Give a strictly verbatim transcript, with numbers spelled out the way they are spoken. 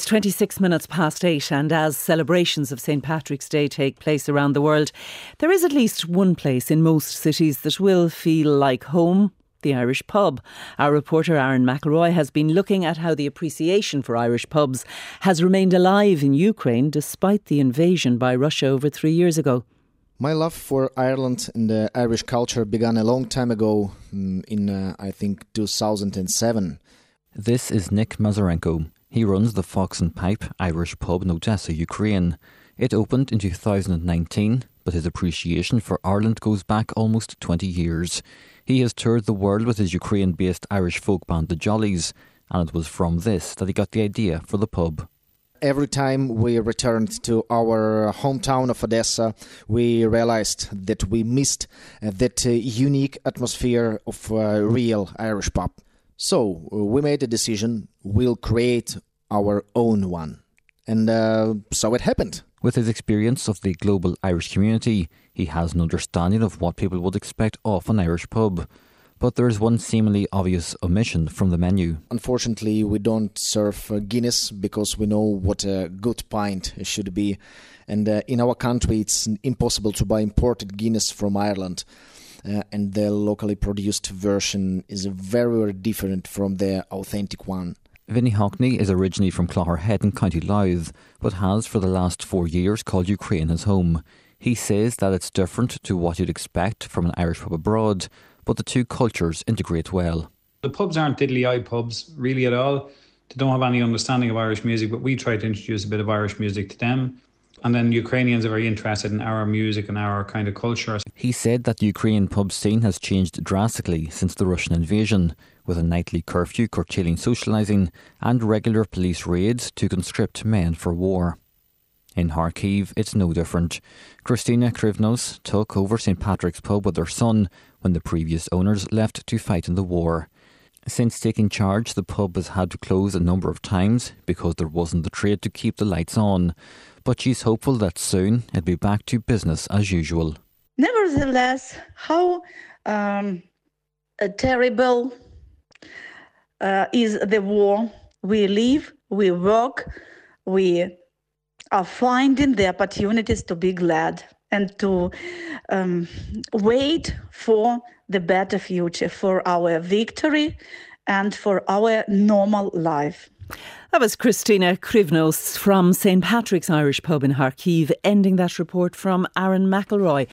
It's twenty-six minutes past eight, and as celebrations of Saint Patrick's Day take place around the world, there is at least one place in most cities that will feel like home: the Irish pub. Our reporter Aaron McElroy has been looking at how the appreciation for Irish pubs has remained alive in Ukraine despite the invasion by Russia over three years ago. My love for Ireland and the Irish culture began a long time ago, in uh, I think two thousand seven. This is Nick Mazarenko. He runs the Fox and Pipe Irish pub in Odessa, Ukraine. It opened in two thousand nineteen, but his appreciation for Ireland goes back almost twenty years. He has toured the world with his Ukraine-based Irish folk band The Jollies, and it was from this that he got the idea for the pub. Every time we returned to our hometown of Odessa, we realized that we missed that uh, unique atmosphere of a real Irish pub. So we made a decision, we'll create our own one. And uh, so it happened. With his experience of the global Irish community, he has an understanding of what people would expect of an Irish pub. But there is one seemingly obvious omission from the menu. Unfortunately, we don't serve uh, Guinness because we know what a good pint should be. And uh, in our country, it's impossible to buy imported Guinness from Ireland. Uh, and the locally produced version is very, very different from the authentic one. Vinnie Hockney is originally from Clogherhead in County Louth, but has for the last four years called Ukraine his home. He says that it's different to what you'd expect from an Irish pub abroad, but the two cultures integrate well. The pubs aren't diddly-eye pubs really at all. They don't have any understanding of Irish music, but we try to introduce a bit of Irish music to them. And then Ukrainians are very interested in our music and our kind of culture. He said that the Ukrainian pub scene has changed drastically since the Russian invasion, with a nightly curfew curtailing socialising and regular police raids to conscript men for war. In Kharkiv, it's no different. Kristina Krivnos took over Saint Patrick's pub with her son when the previous owners left to fight in the war. Since taking charge, the pub has had to close a number of times because there wasn't the trade to keep the lights on. But she's hopeful that soon it'll be back to business as usual. Nevertheless, how um, uh, terrible uh, is the war. We live, we work, we are finding the opportunities to be glad and to um, wait for the better future, for our victory and for our normal life. That was Kristina Krivnos from Saint Patrick's Irish Pub in Kharkiv, ending that report from Aaron McElroy.